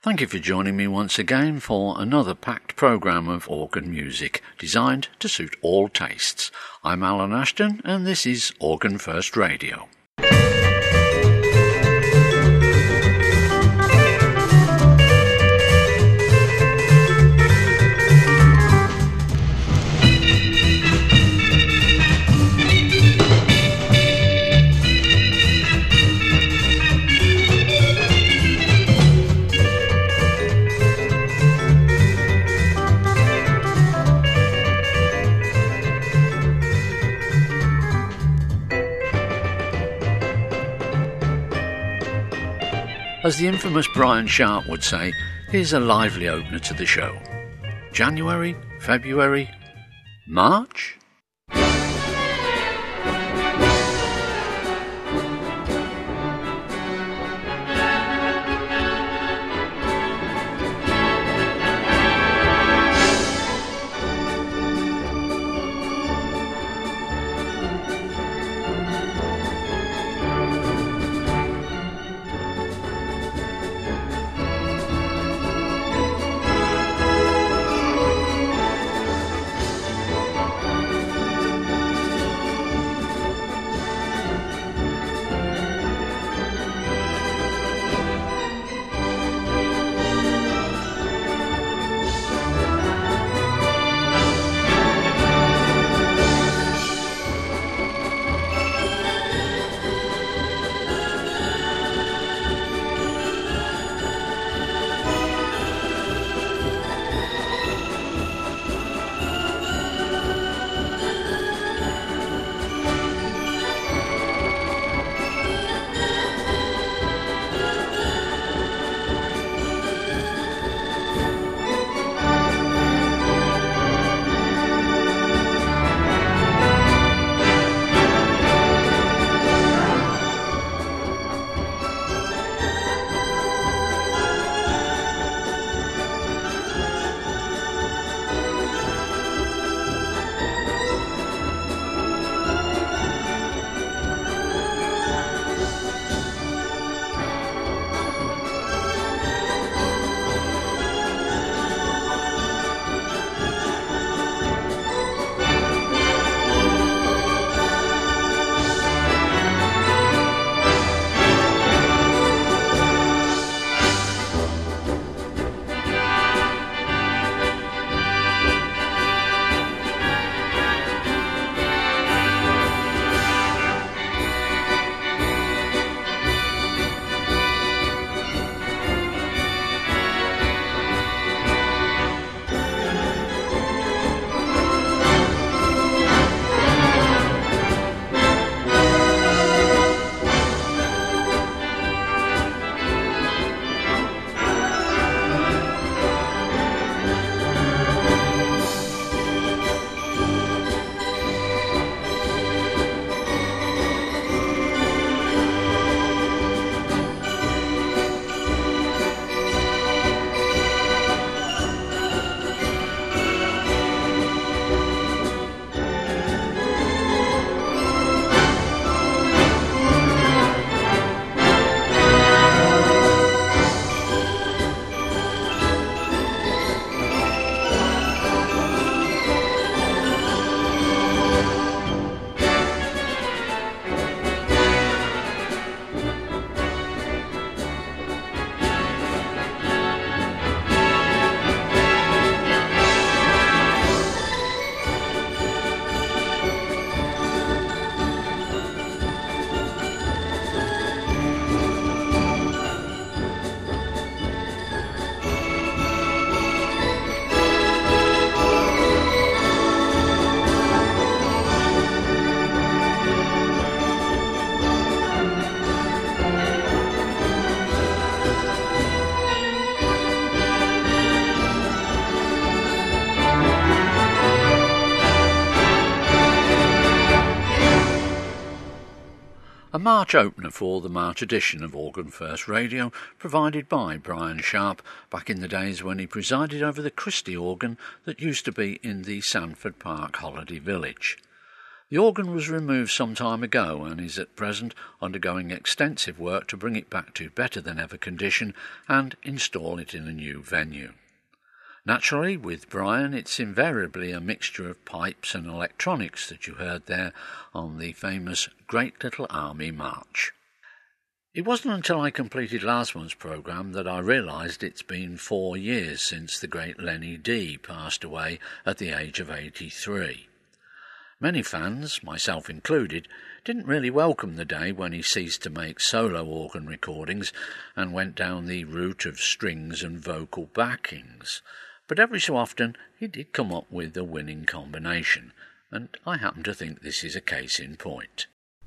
Thank you for joining me once again for another packed programme of organ music designed to suit all tastes. I'm Alan Ashton and this is Organ First Radio. As the infamous Brian Sharp would say, here's a lively opener to the show. January, February, March? A March opener for the March edition of Organ First Radio, provided by Brian Sharp back in the days when he presided over the Christie organ that used to be in the Sanford Park Holiday Village. The organ was removed some time ago and is at present undergoing extensive work to bring it back to better than ever condition and install it in a new venue. Naturally, with Brian, it's invariably a mixture of pipes and electronics that you heard there on the famous Great Little Army March. It wasn't until I completed last month's programme that I realised it's been 4 years since the great Lenny Dee passed away at the age of 83. Many fans, myself included, didn't really welcome the day when he ceased to make solo organ recordings and went down the route of strings and vocal backings. But every so often he did come up with a winning combination, and I happen to think this is a case in point.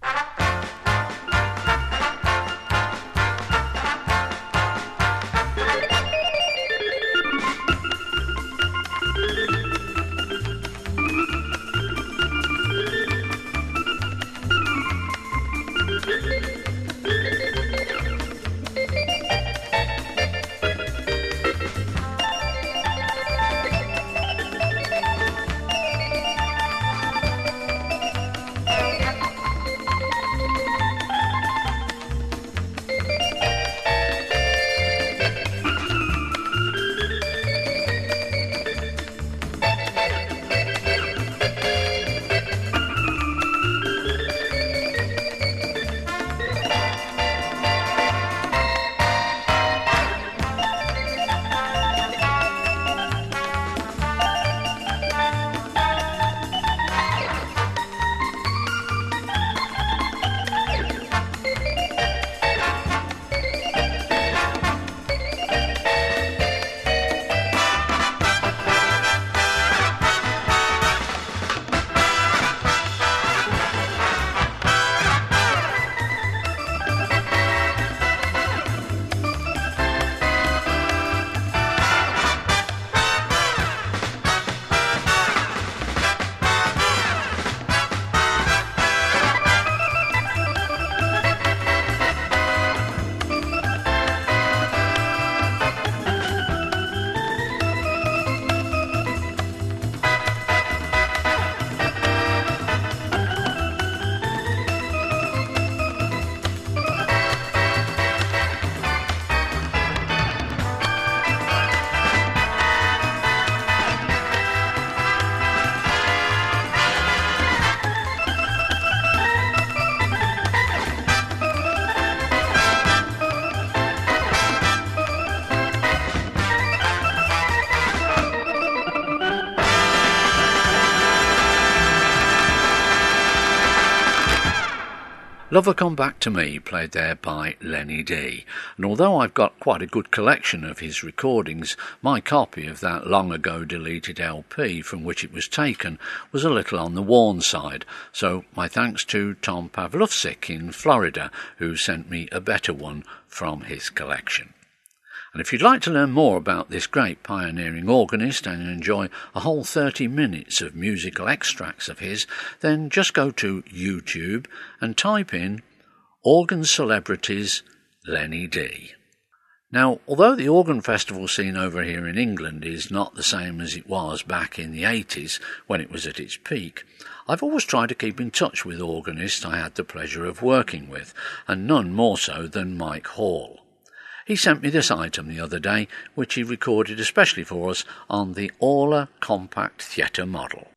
Lover Come Back to Me, played there by Lenny Dee, and although I've got quite a good collection of his recordings, my copy of that long ago deleted LP from which it was taken was a little on the worn side, so my thanks to Tom Pavlovsik in Florida, who sent me a better one from his collection. And if you'd like to learn more about this great pioneering organist and enjoy a whole 30 minutes of musical extracts of his, then just go to YouTube and type in Organ Celebrities Lenny Dee. Now, although the organ festival scene over here in England is not the same as it was back in the 80s when it was at its peak, I've always tried to keep in touch with organists I had the pleasure of working with, and none more so than Mike Hall. He sent me this item the other day, which he recorded especially for us on the Aula Compact Theatre model.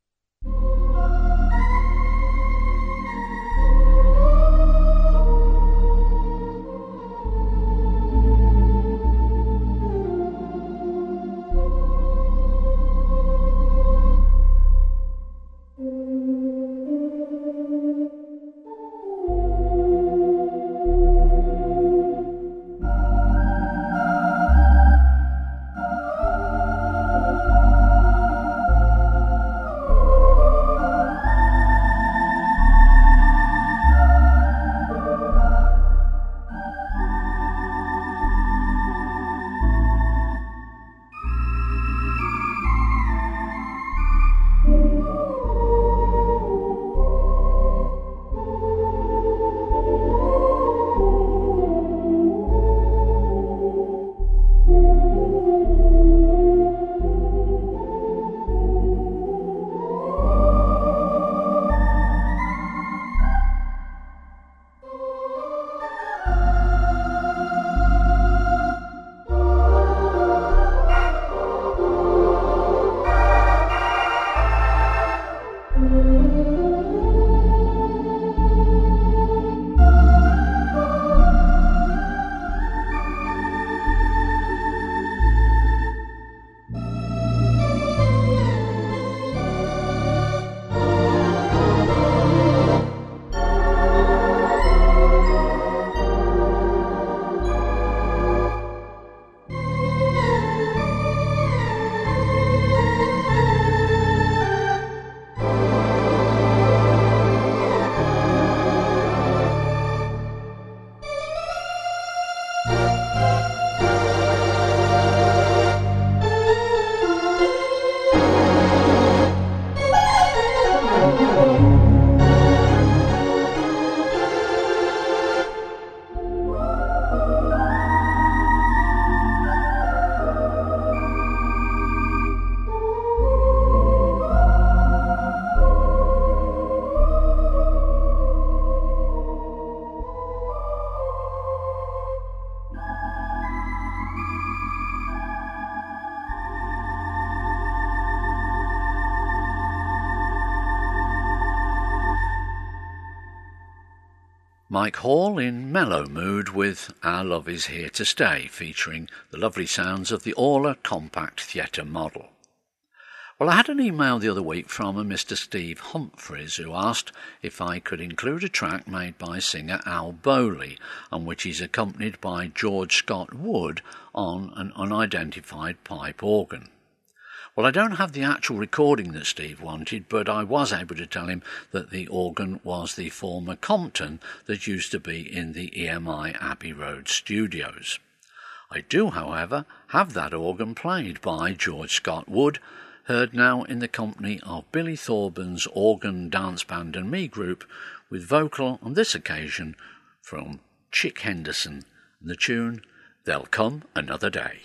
Mike Hall in mellow mood with Our Love Is Here to Stay, featuring the lovely sounds of the Orla Compact Theatre model. Well, I had an email the other week from a Mr. Steve Humphreys who asked if I could include a track made by singer Al Bowley, on which he's accompanied by George Scott Wood on an unidentified pipe organ. Well, I don't have the actual recording that Steve wanted, but I was able to tell him that the organ was the former Compton that used to be in the EMI Abbey Road studios. I do, however, have that organ played by George Scott Wood, heard now in the company of Billy Thorburns Organ Dance Band and Me group, with vocal on this occasion from Chick Henderson and the tune There'll Come Another Day.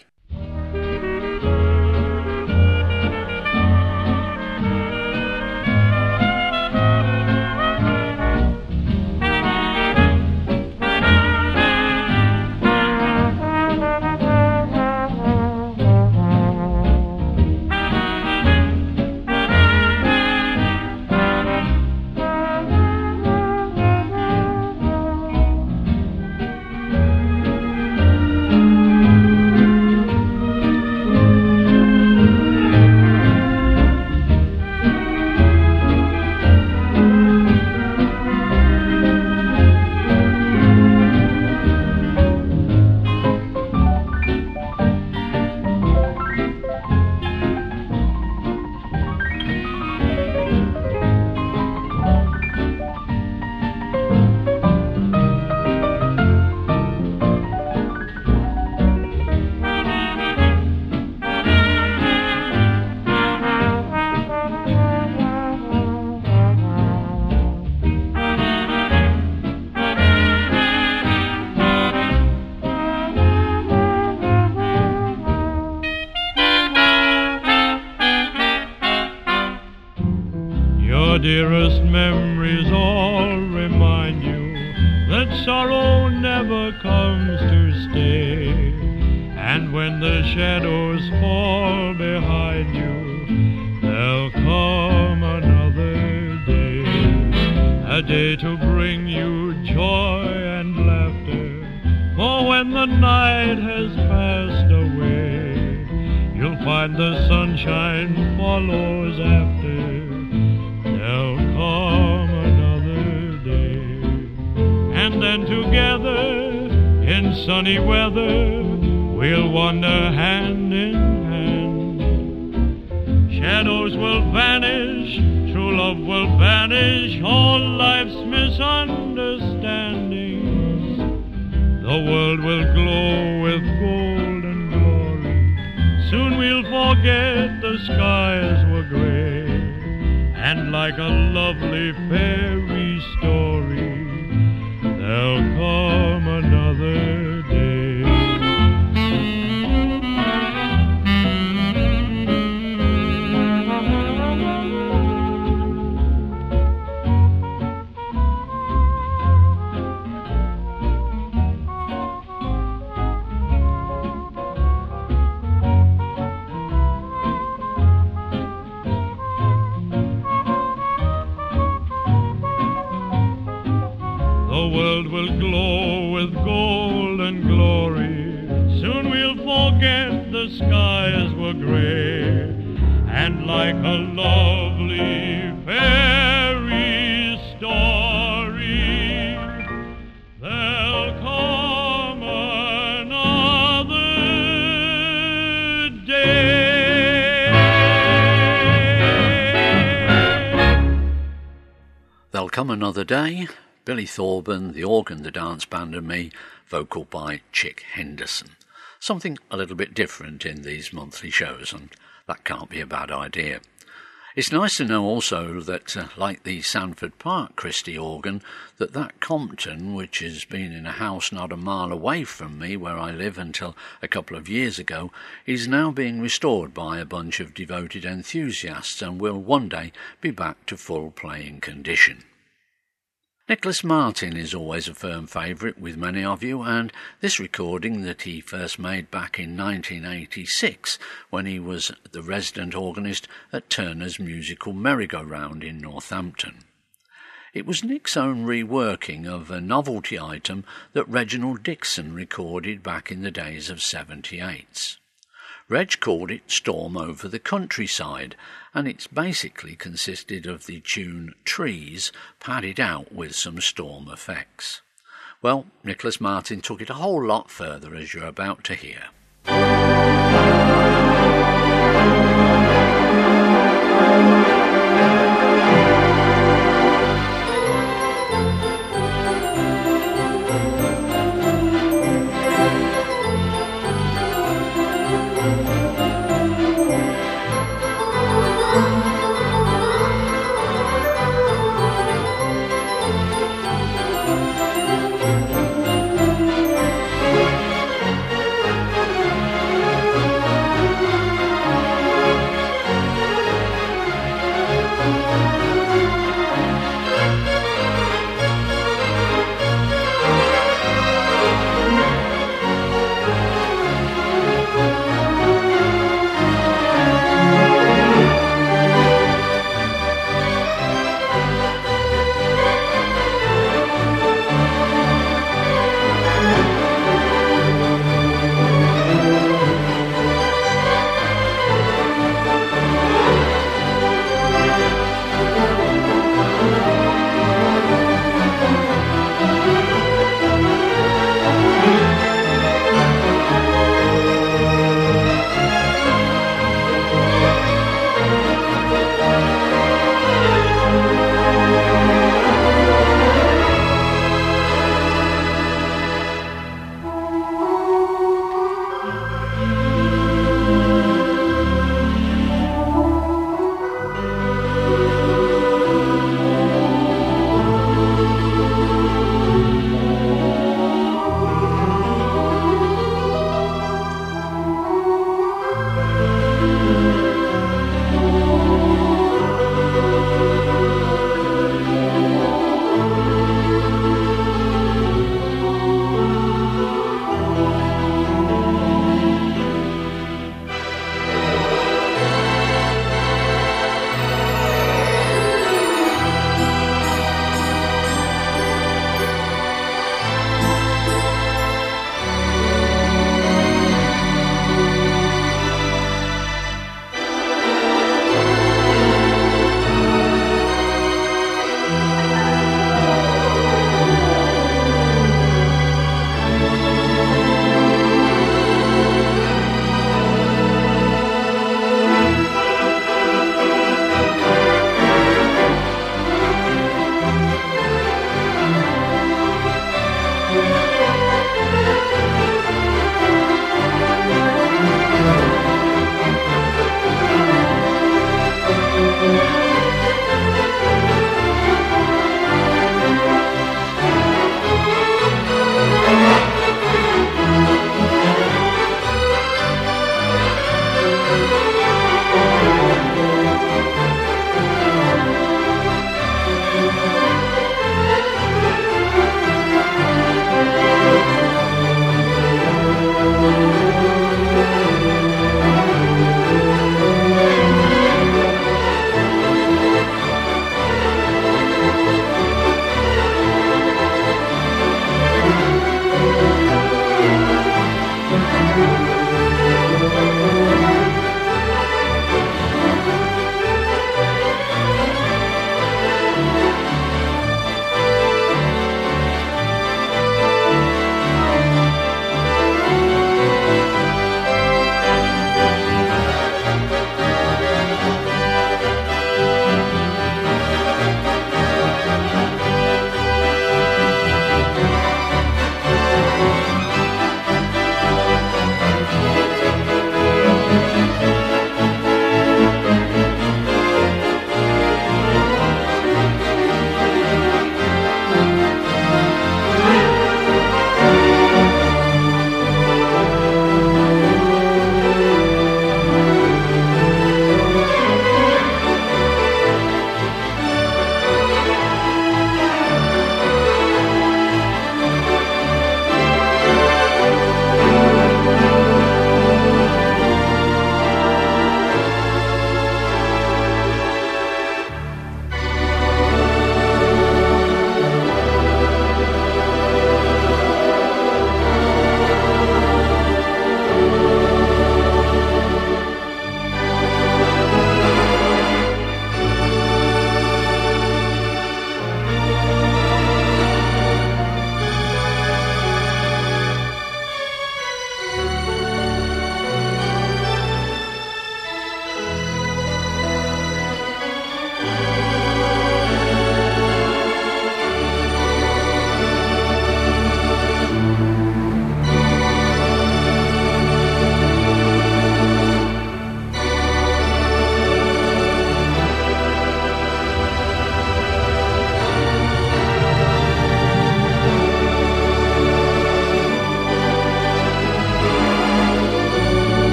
Dearest memories all remind you that sorrow never comes to stay. And when the shadows fall behind you, there'll come another day, a day to bring you joy and laughter. For when the night has passed away, you'll find the sunshine follows after. There'll come another day, and then together in sunny weather we'll wander hand in hand. Shadows will vanish, true love will vanish, all life's misunderstandings. The world will glow with golden glory. Soon we'll forget the skies were gray. And like a lovely fairy story, there'll come another day. The world will glow with golden glory. Soon we'll forget the skies were gray. And like a lovely fairy story, there'll come another day. There'll Come Another Day, Billy Thorburn, the organ, the dance band and me, vocal by Chick Henderson. Something a little bit different in these monthly shows, and that can't be a bad idea. It's nice to know also that, like the Sanford Park Christie organ, that Compton, which has been in a house not a mile away from me where I live until a couple of years ago, is now being restored by a bunch of devoted enthusiasts and will one day be back to full playing condition. Nicholas Martin is always a firm favourite with many of you, and this recording that he first made back in 1986 when he was the resident organist at Turner's Musical Merry-Go-Round in Northampton. It was Nick's own reworking of a novelty item that Reginald Dixon recorded back in the days of 78s. Reg called it Storm Over the Countryside, and it's basically consisted of the tune Trees padded out with some storm effects. Well, Nicholas Martin took it a whole lot further, as you're about to hear.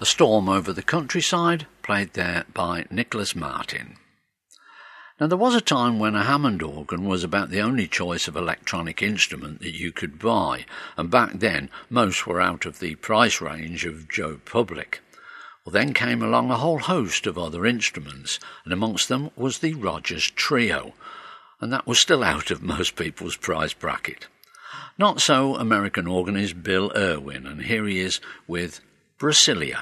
Storm Over the Countryside, played there by Nicholas Martin. Now, there was a time when a Hammond organ was about the only choice of electronic instrument that you could buy, and back then most were out of the price range of Joe Public. Well, then came along a whole host of other instruments, and amongst them was the Rogers Trio, and that was still out of most people's price bracket. Not so American organist Bill Irwin, and here he is with Brasilia.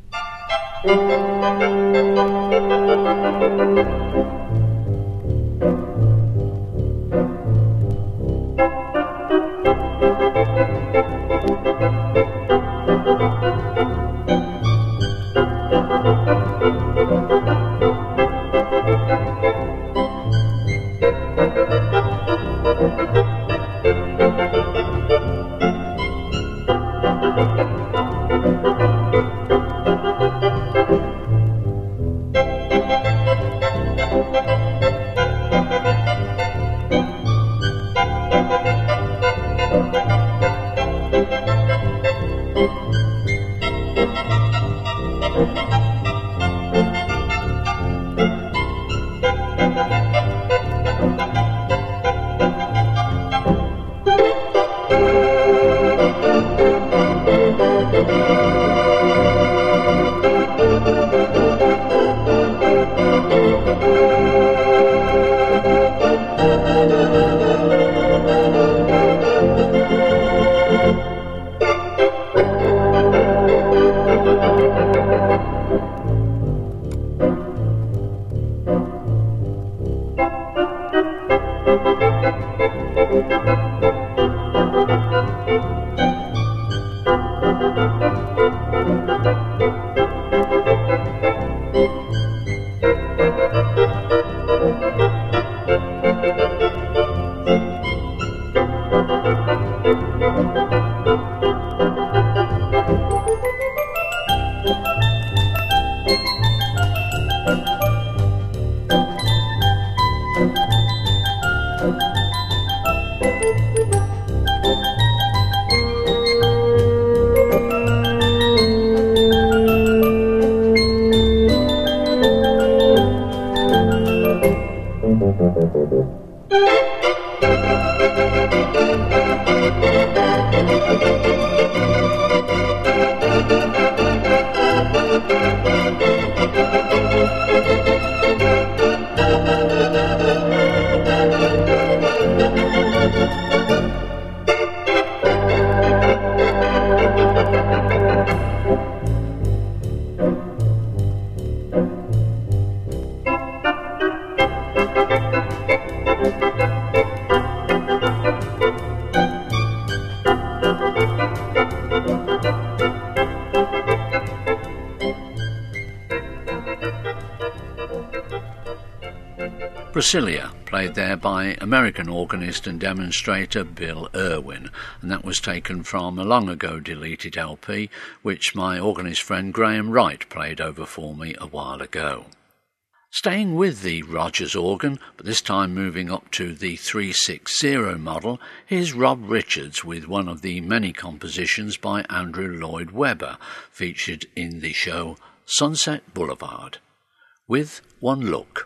Brasilia, played there by American organist and demonstrator Bill Irwin, and that was taken from a long ago deleted LP which my organist friend Graham Wright played over for me a while ago. Staying with the Rogers organ, but this time moving up to the 360 model, here's Rob Richards with one of the many compositions by Andrew Lloyd Webber, featured in the show Sunset Boulevard, with One Look.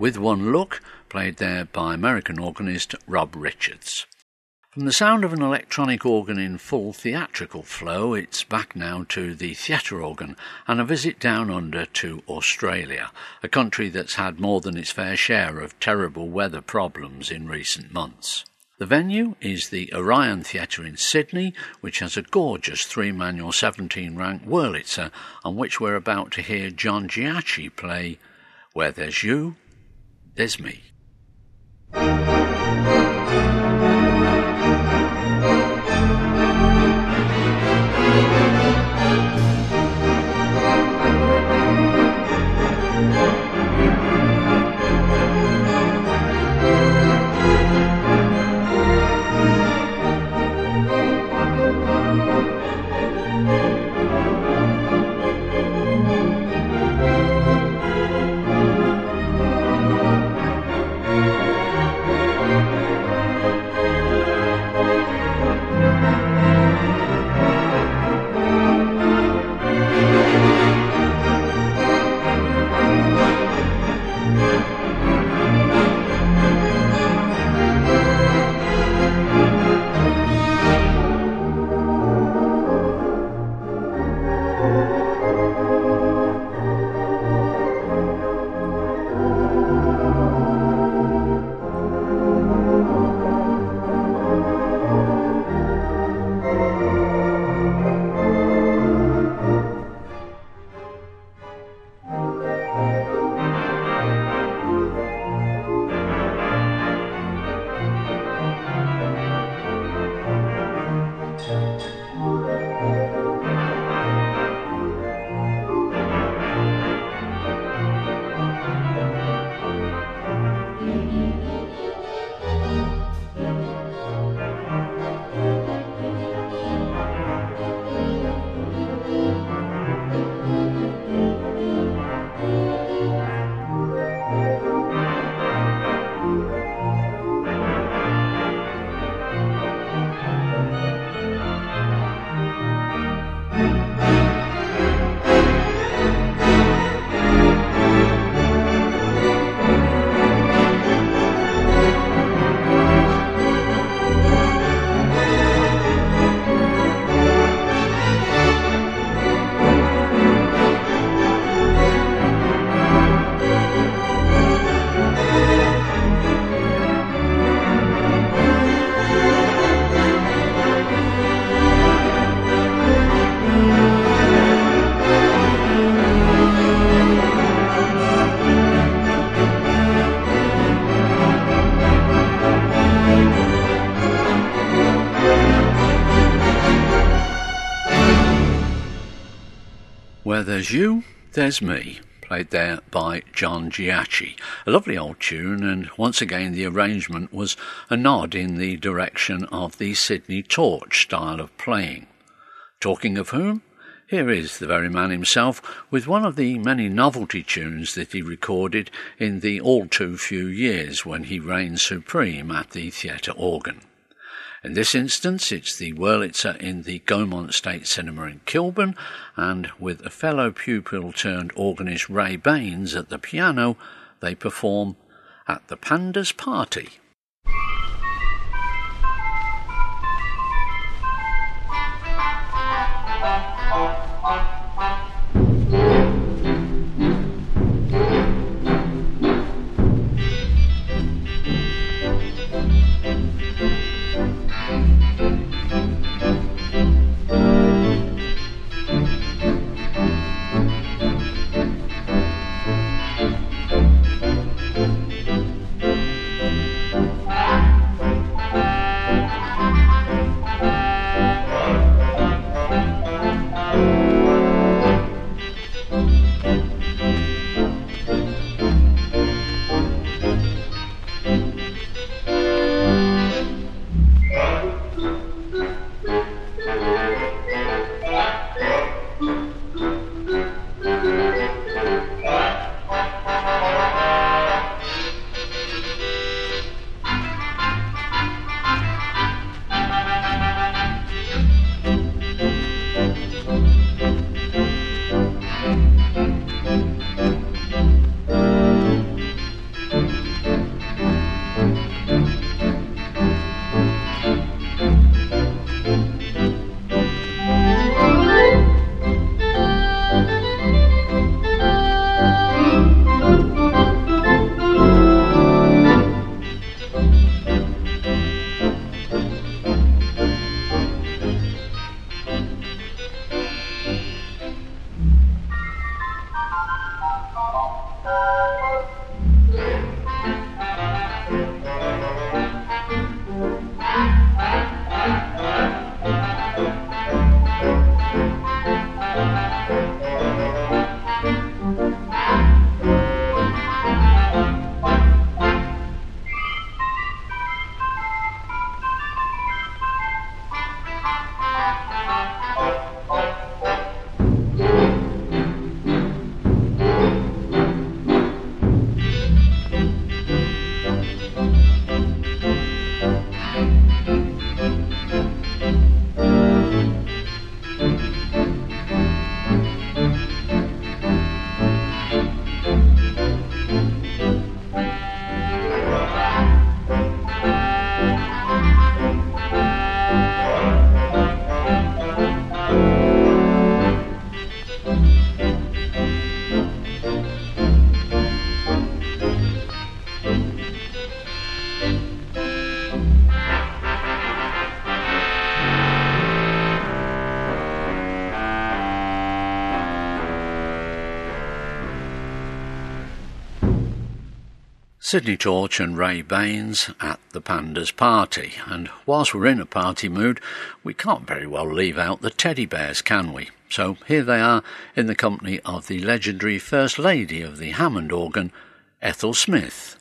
With One Look, played there by American organist Rob Richards. From the sound of an electronic organ in full theatrical flow, it's back now to the theatre organ and a visit down under to Australia, a country that's had more than its fair share of terrible weather problems in recent months. The venue is the Orion Theatre in Sydney, which has a gorgeous 3-manual 17-rank Wurlitzer, on which we're about to hear John Giacchi play Where There's You, There's Me. Where There's You, There's Me, played there by John Giacchi. A lovely old tune, and once again the arrangement was a nod in the direction of the Sydney Torch style of playing. Talking of whom, here is the very man himself with one of the many novelty tunes that he recorded in the all too few years when he reigned supreme at the theatre organ. In this instance, it's the Wurlitzer in the Gaumont State Cinema in Kilburn, and with a fellow pupil turned organist Ray Baines at the piano, they perform At the Panda's Party. Sydney Torch and Ray Baines at the Pandas Party, and whilst we're in a party mood, we can't very well leave out the Teddy Bears, can we? So here they are in the company of the legendary First Lady of the Hammond organ, Ethel Smith.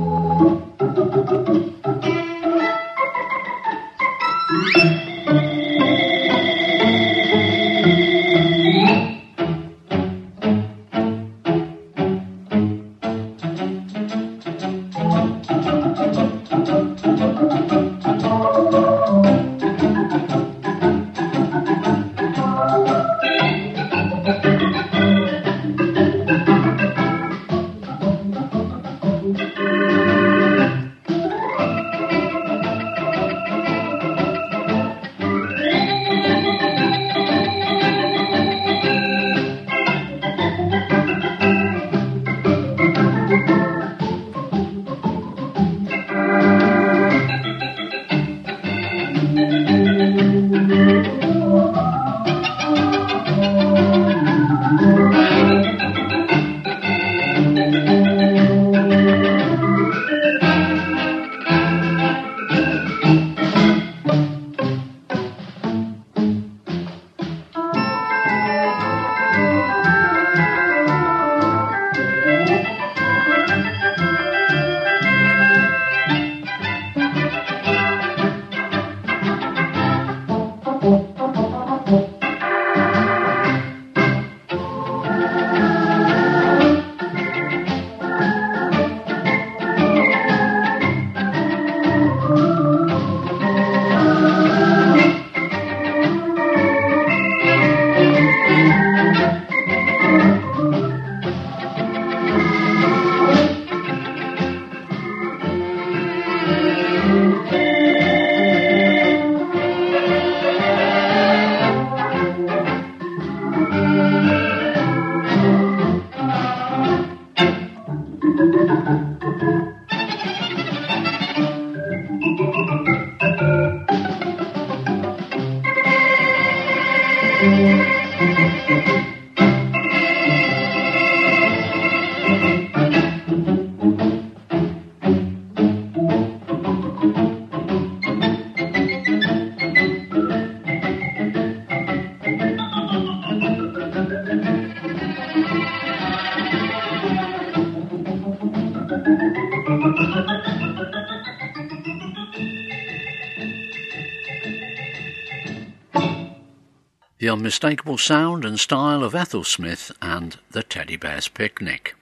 The unmistakable sound and style of Ethel Smith and the Teddy Bears Picnic.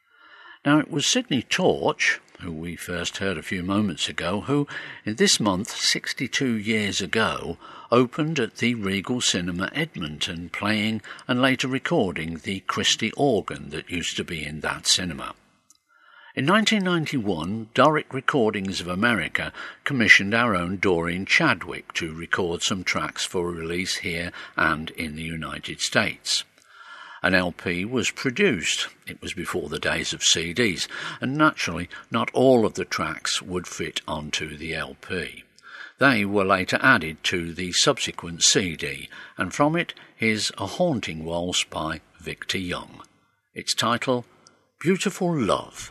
Now, it was Sydney Torch, who we first heard a few moments ago, who, in this month, 62 years ago, opened at the Regal Cinema Edmonton, playing and later recording the Christie organ that used to be in that cinema. In 1991, Doric Recordings of America commissioned our own Doreen Chadwick to record some tracks for release here and in the United States. An LP was produced. It was before the days of CDs, and naturally not all of the tracks would fit onto the LP. They were later added to the subsequent CD, and from it is A Haunting Waltz by Victor Young. Its title, Beautiful Love.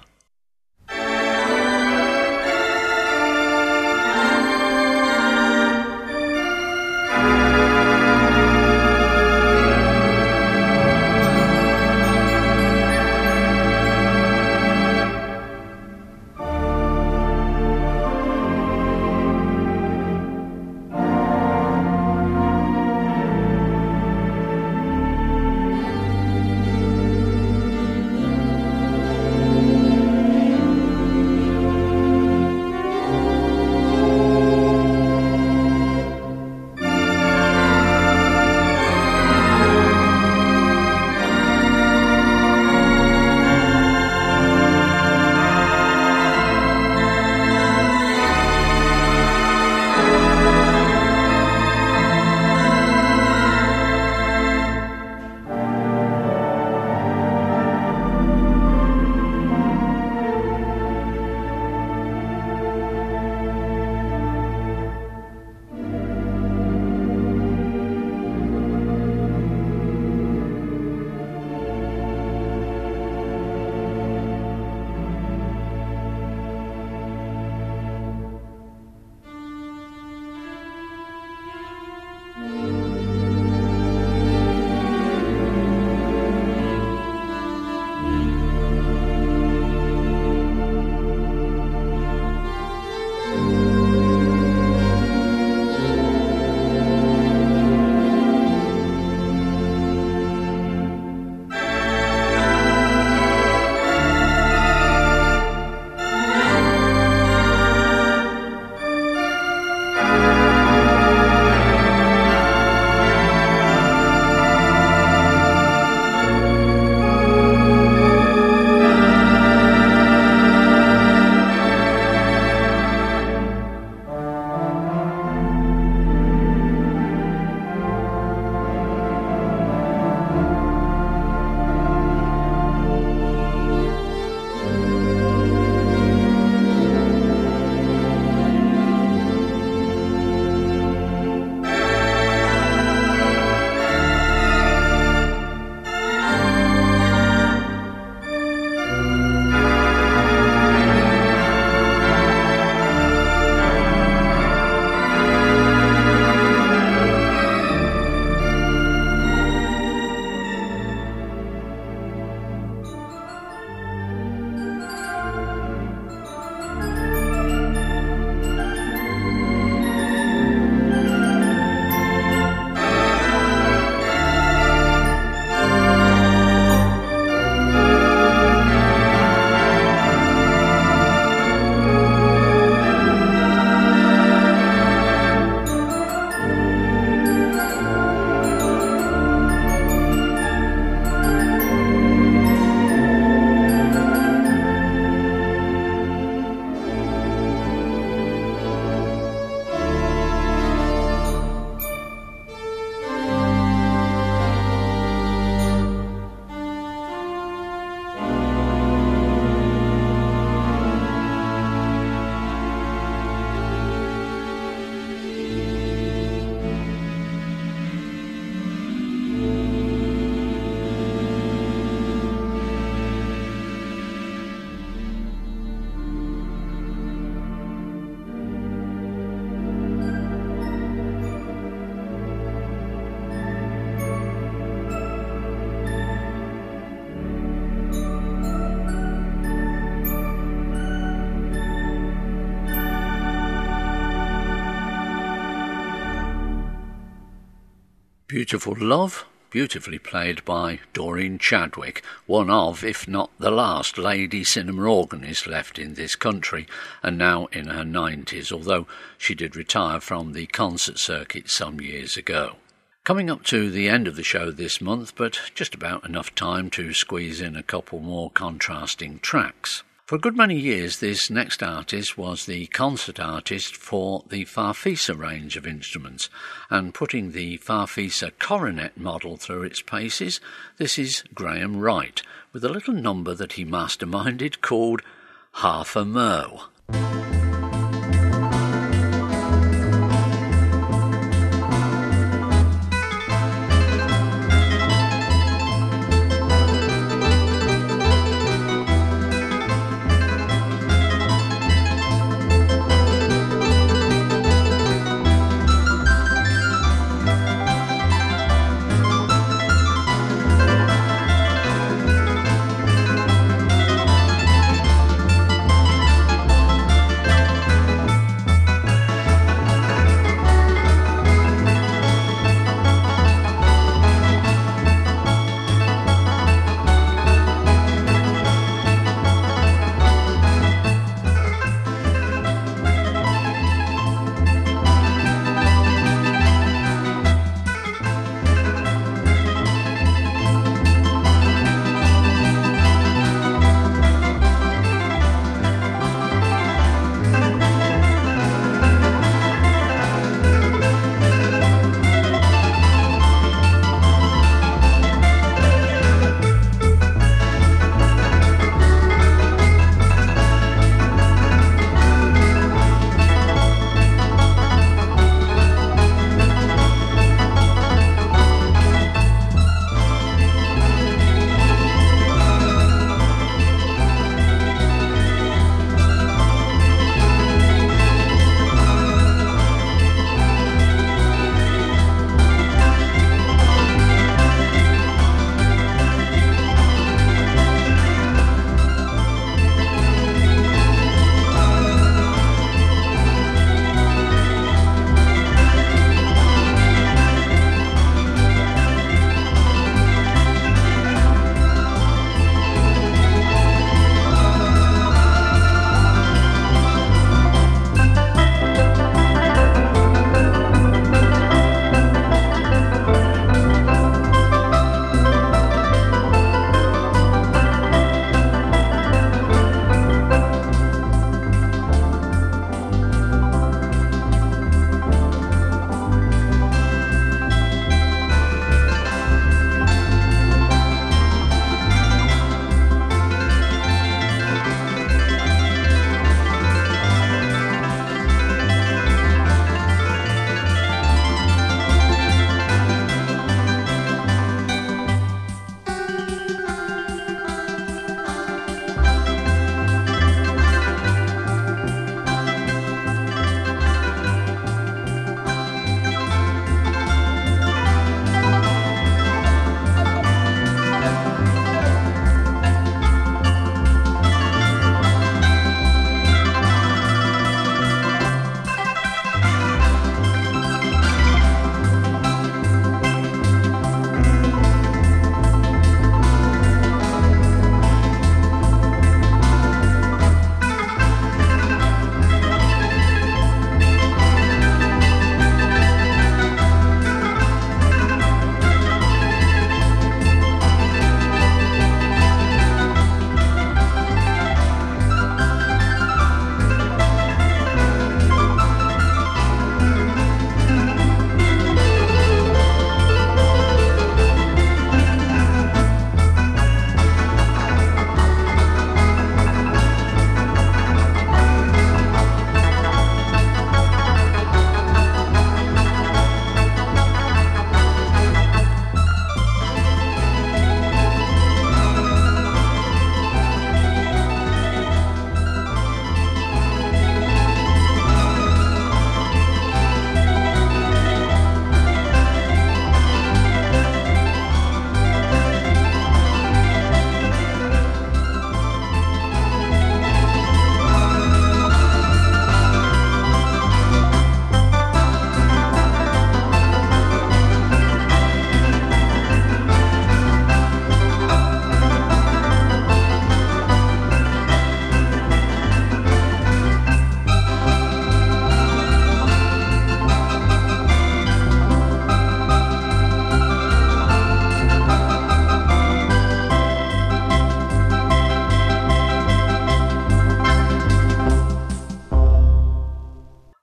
Beautiful Love, beautifully played by Doreen Chadwick, one of, if not the last, lady cinema organist left in this country, and now in her 90s, although she did retire from the concert circuit some years ago. Coming up to the end of the show this month, but just about enough time to squeeze in a couple more contrasting tracks. For a good many years, this next artist was the concert artist for the Farfisa range of instruments, and putting the Farfisa coronet model through its paces, this is Graham Wright, with a little number that he masterminded called Half a Mo.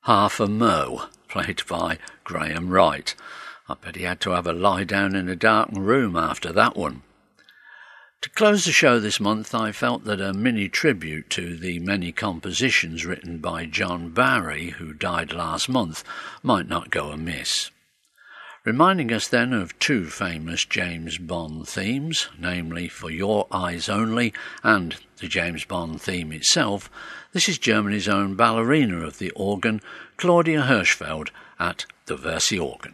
Half a Mo, played by Graham Wright. I bet he had to have a lie down in a darkened room after that one. To close the show this month, I felt that a mini tribute to the many compositions written by John Barry, who died last month, might not go amiss. Reminding us then of two famous James Bond themes, namely For Your Eyes Only and the James Bond theme itself, this is Germany's own ballerina of the organ, Claudia Hirschfeld, at the Versi organ.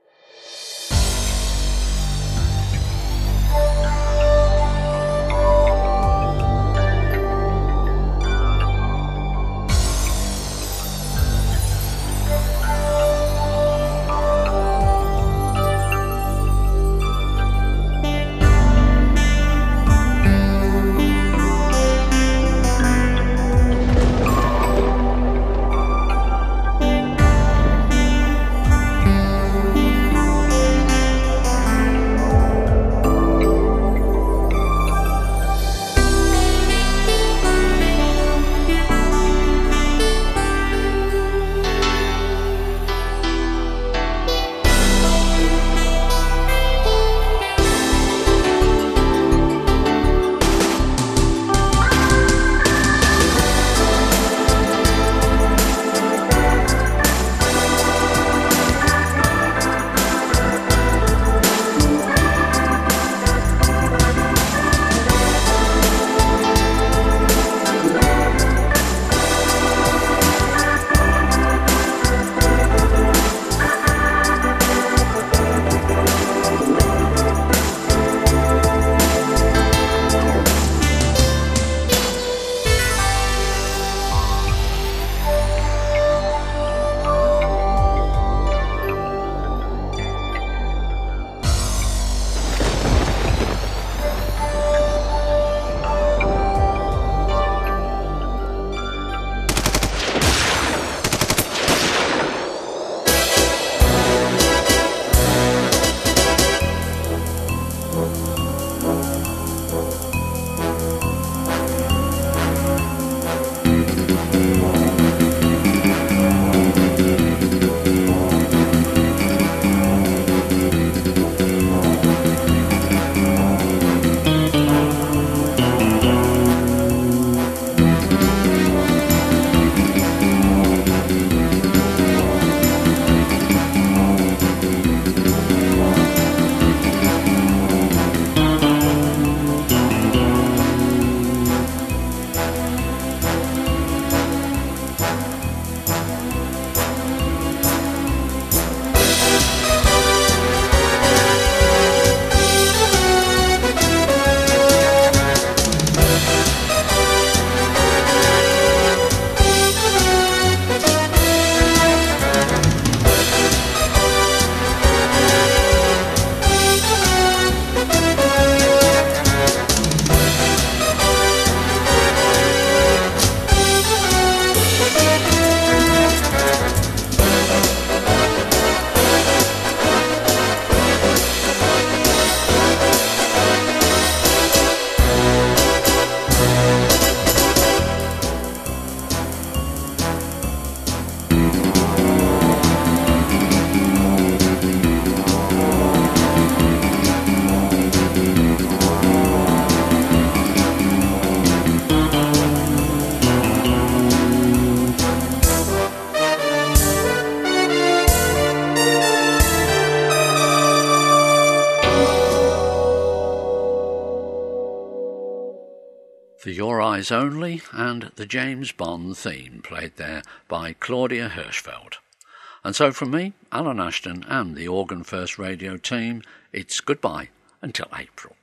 For Your Eyes Only and the James Bond theme, played there by Claudia Hirschfeld. And so from me, Alan Ashton, and the Organ First Radio team, it's goodbye until April.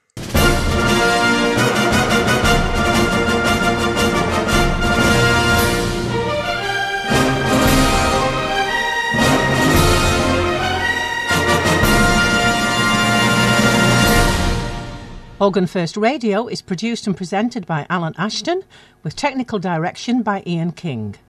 Organ First Radio is produced and presented by Alan Ashton, with technical direction by Ian King.